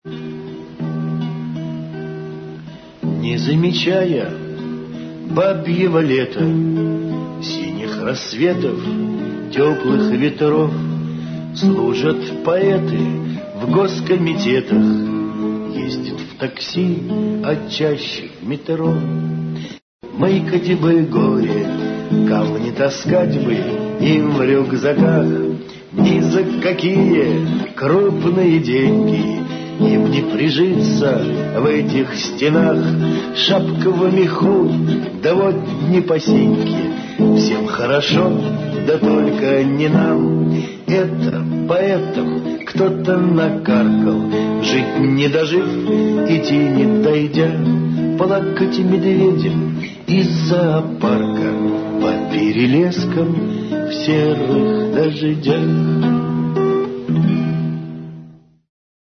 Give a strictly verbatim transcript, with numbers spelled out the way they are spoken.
Не замечая бабьего лета, синих рассветов, теплых ветров, служат поэты в госкомитетах, ездят в такси, а чаще в метро. Мыкать бы горе, камни таскать бы им в рюкзаках. Ни за какие крупные деньги им не прижиться в этих стенах. Шапка в меху, да вот не по синьке, всем хорошо, да только не нам. Это поэтам кто-то накаркал, жить не дожив, идти не дойдя, плакать медведем из зоопарка по перелескам в серых дождях.